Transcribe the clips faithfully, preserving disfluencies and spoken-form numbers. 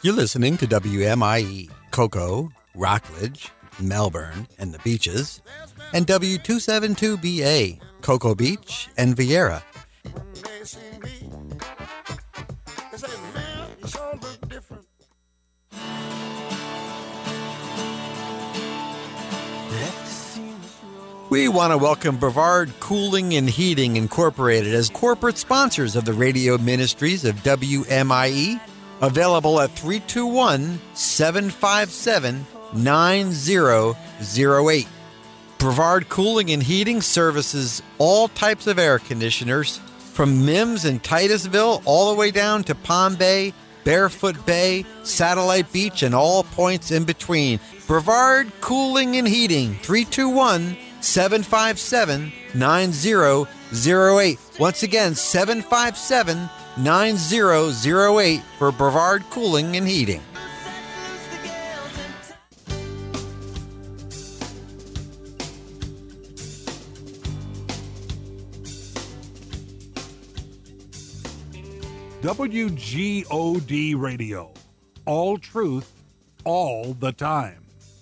You're listening to W M I E, Cocoa, Rockledge, Melbourne, and the Beaches, and W two seventy-two B A, Cocoa Beach and Vieira. We want to welcome Brevard Cooling and Heating Incorporated as corporate sponsors of the radio ministries of W M I E, available at three two one, seven five seven, nine zero zero eight. Brevard Cooling and Heating services all types of air conditioners, from Mims and Titusville all the way down to Palm Bay, Barefoot Bay, Satellite Beach, and all points in between. Brevard Cooling and Heating, three two one, seven five seven, nine zero zero eight. Once again, seven five seven, nine zero zero eight for Brevard Cooling and Heating. W G O D Radio. All truth, all the time.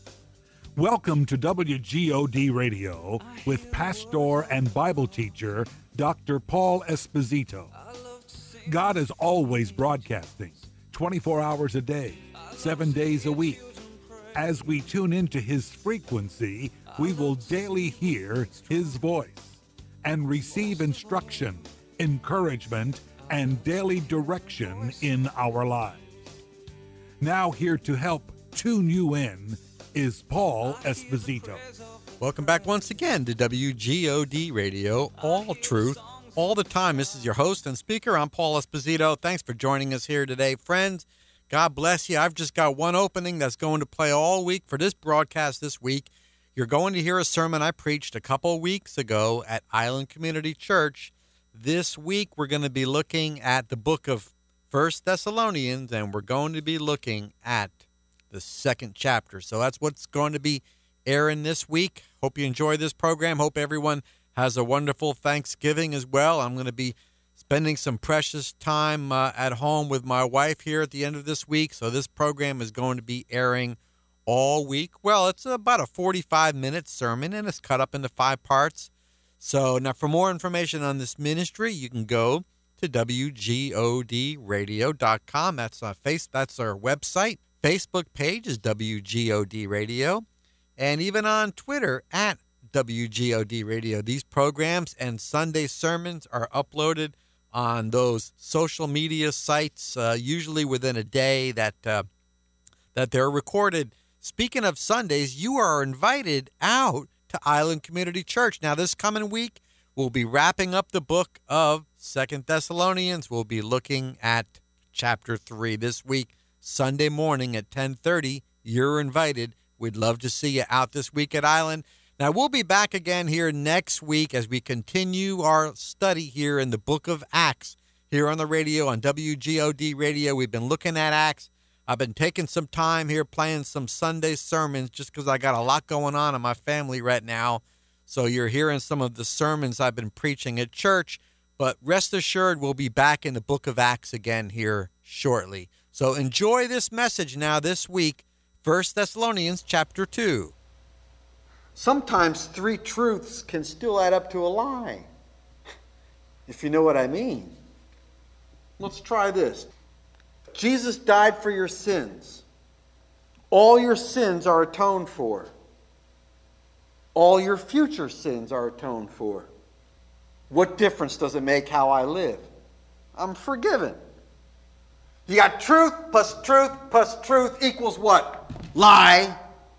Welcome to W G O D Radio with pastor and Bible teacher Doctor Paul Esposito. God is always broadcasting, twenty-four hours a day, seven days a week. As we tune into His frequency, we will daily hear His voice and receive instruction, encouragement, and daily direction in our lives. Now here to help tune you in is Paul Esposito. Welcome back once again to W G O D Radio, all truth, all the time. This is your host and speaker. I'm Paul Esposito. Thanks for joining us here today. Friends, God bless you. I've just got one opening that's going to play all week for this broadcast this week. You're going to hear a sermon I preached a couple weeks ago at Island Community Church. This week, we're going to be looking at the book of First Thessalonians, and we're going to be looking at the second chapter. So that's what's going to be airing this week. Hope you enjoy this program. Hope everyone has a wonderful Thanksgiving as well. I'm going to be spending some precious time uh, at home with my wife here at the end of this week. So this program is going to be airing all week. Well, it's about a forty-five minute sermon, and it's cut up into five parts. So now for more information on this ministry, you can go to W G O D radio dot com. That's our face. That's our website. Facebook page is W G O D Radio. And even on Twitter at W G O D Radio. These programs and Sunday sermons are uploaded on those social media sites, uh, usually within a day that uh, that they're recorded. Speaking of Sundays, you are invited out to Island Community Church. Now, this coming week, we'll be wrapping up the book of Second Thessalonians. We'll be looking at chapter three this week, Sunday morning at ten thirty. You're invited. We'd love to see you out this week at Island. Now, we'll be back again here next week as we continue our study here in the book of Acts here on the radio on W G O D Radio. We've been looking at Acts. I've been taking some time here playing some Sunday sermons just because I got a lot going on in my family right now. So you're hearing some of the sermons I've been preaching at church. But rest assured, we'll be back in the book of Acts again here shortly. So enjoy this message now this week, First Thessalonians chapter two. Sometimes three truths can still add up to a lie, if you know what I mean. Let's try this. Jesus died for your sins. All your sins are atoned for. All your future sins are atoned for. What difference does it make how I live? I'm forgiven. You got truth plus truth plus truth equals what? Lie.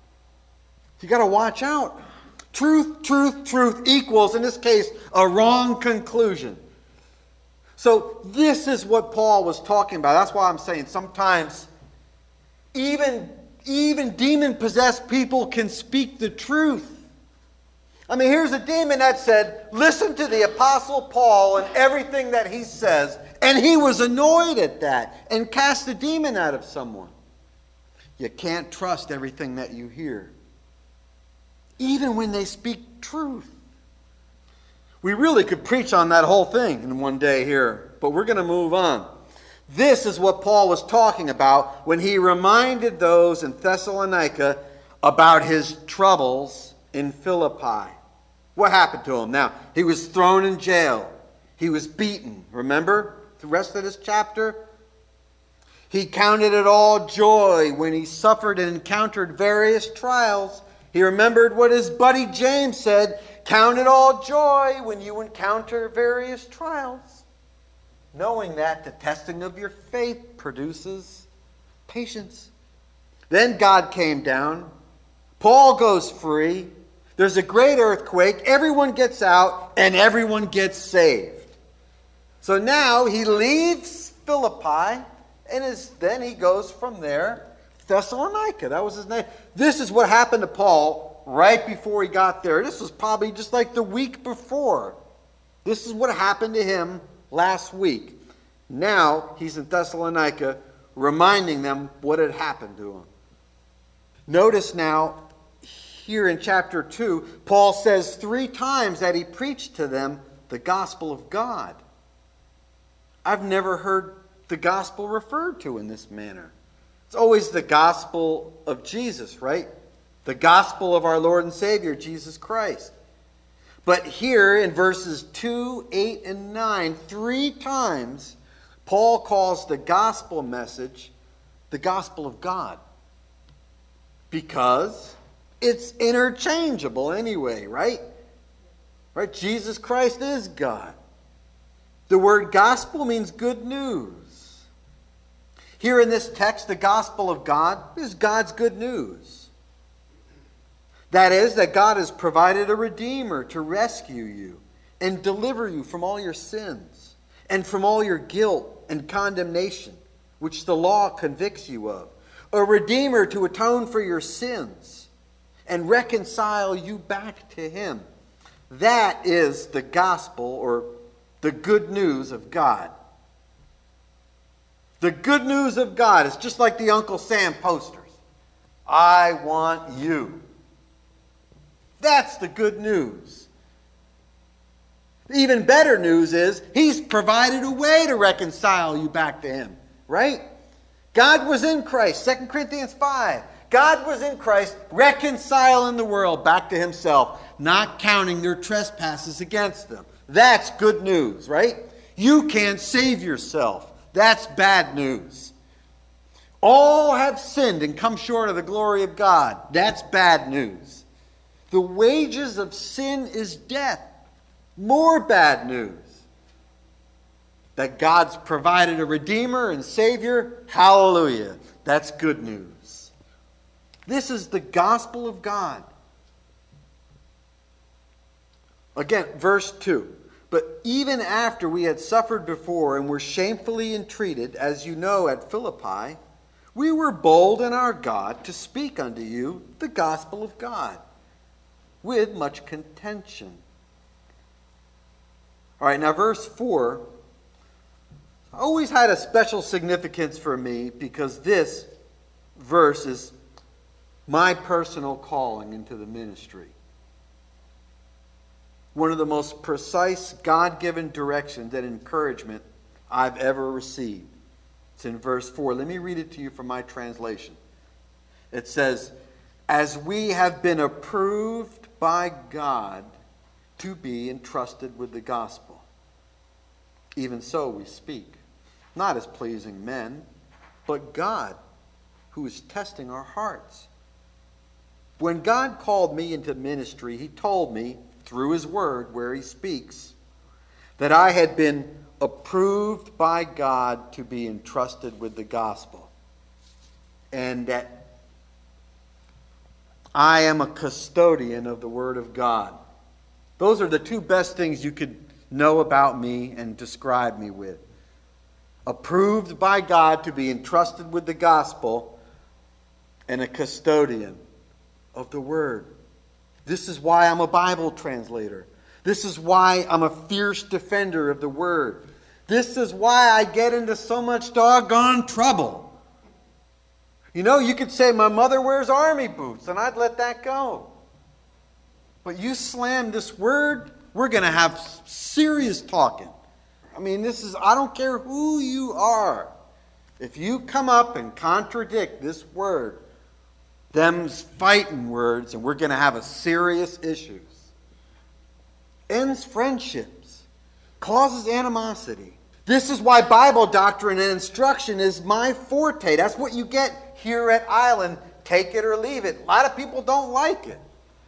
You got to watch out. Truth, truth, truth equals, in this case, a wrong conclusion. So this is what Paul was talking about. That's why I'm saying sometimes even, even demon-possessed people can speak the truth. I mean, here's a demon that said, listen to the Apostle Paul and everything that he says. And he was annoyed at that and cast a demon out of someone. You can't trust everything that you hear, even when they speak truth. We really could preach on that whole thing in one day here, but we're going to move on. This is what Paul was talking about when he reminded those in Thessalonica about his troubles in Philippi. What happened to him? Now, he was thrown in jail. He was beaten. Remember the rest of this chapter? He counted it all joy when he suffered and encountered various trials. He remembered what his buddy James said, count it all joy when you encounter various trials, knowing that the testing of your faith produces patience. Then God came down. Paul goes free. There's a great earthquake. Everyone gets out and everyone gets saved. So now he leaves Philippi and is, then he goes from there Thessalonica. That was his name. This is what happened to Paul right before he got there. This was probably just like the week before. This is what happened to him last week. Now he's in Thessalonica reminding them what had happened to him. Notice now, here in chapter two, Paul says three times that he preached to them the gospel of God. I've never heard the gospel referred to in this manner. It's always the gospel of Jesus, right? The gospel of our Lord and Savior, Jesus Christ. But here in verses two, eight, and nine, three times, Paul calls the gospel message the gospel of God. Because it's interchangeable anyway, right? Right? Jesus Christ is God. The word gospel means good news. Here in this text, the gospel of God is God's good news. That is, that God has provided a redeemer to rescue you and deliver you from all your sins and from all your guilt and condemnation, which the law convicts you of. A redeemer to atone for your sins and reconcile you back to him. That is the gospel, or the good news of God. The good news of God is just like the Uncle Sam posters. I want you. That's the good news. The even better news is he's provided a way to reconcile you back to him, right? God was in Christ, Second Corinthians five. God was in Christ reconciling the world back to himself, not counting their trespasses against them. That's good news, right? You can't save yourself. That's bad news. All have sinned and come short of the glory of God. That's bad news. The wages of sin is death. More bad news. That God's provided a Redeemer and Savior. Hallelujah. That's good news. This is the gospel of God. Again, verse two. But even after we had suffered before and were shamefully entreated, as you know, at Philippi, we were bold in our God to speak unto you the gospel of God with much contention. All right, now verse four always had a special significance for me because this verse is my personal calling into the ministry. One of the most precise God-given directions and encouragement I've ever received. It's in verse four. Let me read it to you from my translation. It says, as we have been approved by God to be entrusted with the gospel, even so we speak, not as pleasing men, but God, who is testing our hearts. When God called me into ministry, he told me, through his word where he speaks, that I had been approved by God to be entrusted with the gospel, and that I am a custodian of the word of God. Those are the two best things you could know about me and describe me with. Approved by God to be entrusted with the gospel, and a custodian of the word. This is why I'm a Bible translator. This is why I'm a fierce defender of the word. This is why I get into so much doggone trouble. You know, you could say my mother wears army boots, and I'd let that go. But you slam this word, we're going to have serious talking. I mean, this is, I don't care who you are. If you come up and contradict this word, them's fighting words, and we're going to have a serious issues. Ends friendships, causes animosity. This is why Bible doctrine and instruction is my forte. That's what you get here at Island. Take it or leave it. A lot of people don't like it.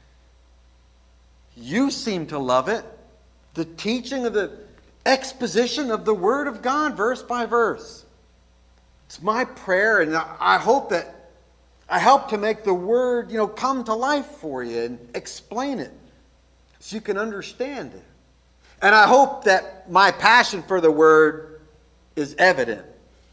You seem to love it. The teaching of the exposition of the Word of God, verse by verse. It's my prayer, and I hope that I help to make the Word, you know, come to life for you and explain it so you can understand it. And I hope that my passion for the Word is evident.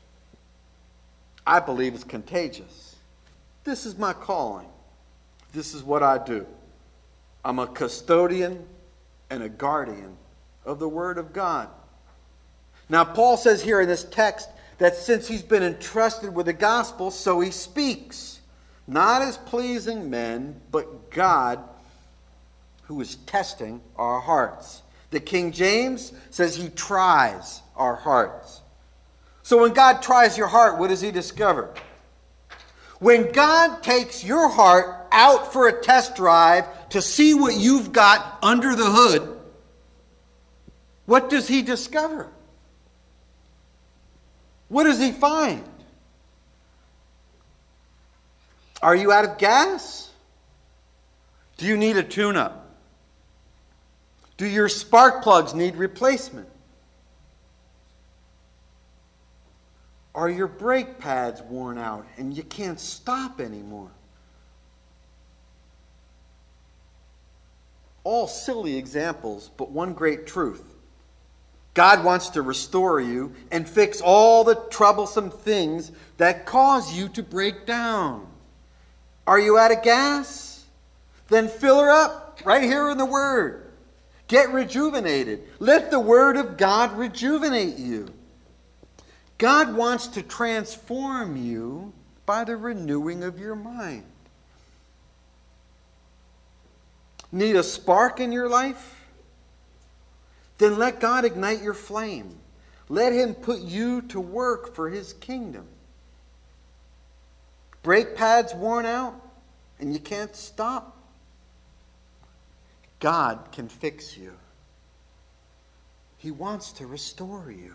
I believe it's contagious. This is my calling. This is what I do. I'm a custodian and a guardian of the Word of God. Now, Paul says here in this text that since he's been entrusted with the gospel, so he speaks, not as pleasing men, but God, who is testing our hearts. The King James says he tries our hearts. So when God tries your heart, what does he discover? When God takes your heart out for a test drive to see what you've got under the hood, what does he discover? What does he find? Are you out of gas? Do you need a tune-up? Do your spark plugs need replacement? Are your brake pads worn out and you can't stop anymore? All silly examples, but one great truth. God wants to restore you and fix all the troublesome things that cause you to break down. Are you out of gas? Then fill her up right here in the Word. Get rejuvenated. Let the Word of God rejuvenate you. God wants to transform you by the renewing of your mind. Need a spark in your life? Then let God ignite your flame. Let him put you to work for his kingdom. Brake pads worn out and you can't stop? God can fix you. He wants to restore you.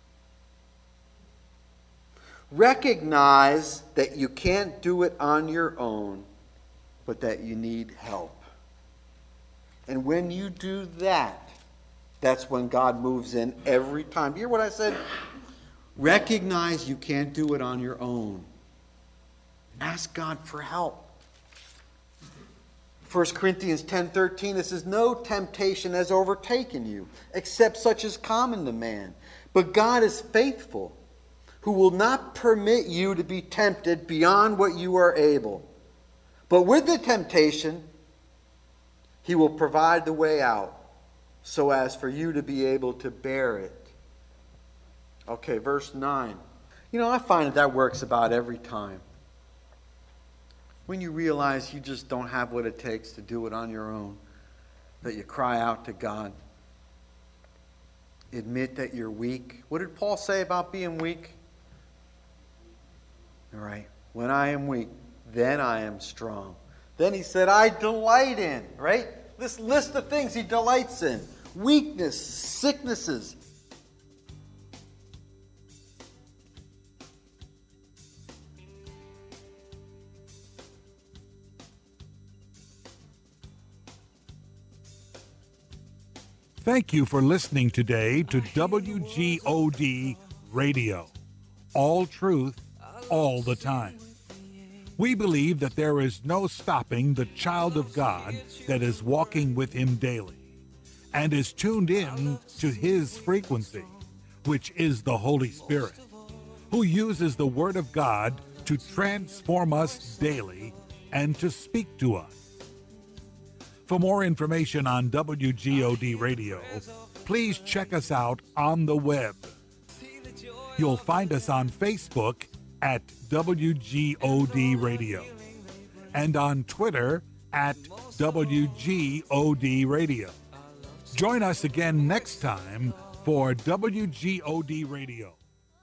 Recognize that you can't do it on your own, but that you need help. And when you do that, that's when God moves in every time. You hear what I said? Recognize you can't do it on your own. Ask God for help. First Corinthians ten thirteen, it says, no temptation has overtaken you, except such as common to man. But God is faithful, who will not permit you to be tempted beyond what you are able. But with the temptation, he will provide the way out, so as for you to be able to bear it. Okay, verse nine. You know, I find that that works about every time. When you realize you just don't have what it takes to do it on your own, that you cry out to God. Admit that you're weak. What did Paul say about being weak? All right. When I am weak, then I am strong. Then he said, I delight in, right? This list of things he delights in. Weakness, sicknesses. Thank you for listening today to W G O D Radio. All truth, all the time. We believe that there is no stopping the child of God that is walking with him daily and is tuned in to his frequency, which is the Holy Spirit, who uses the Word of God to transform us daily and to speak to us. For more information on W G O D Radio, please check us out on the web. You'll find us on Facebook at W G O D Radio and on Twitter at W G O D Radio. Join us again next time for W G O D Radio.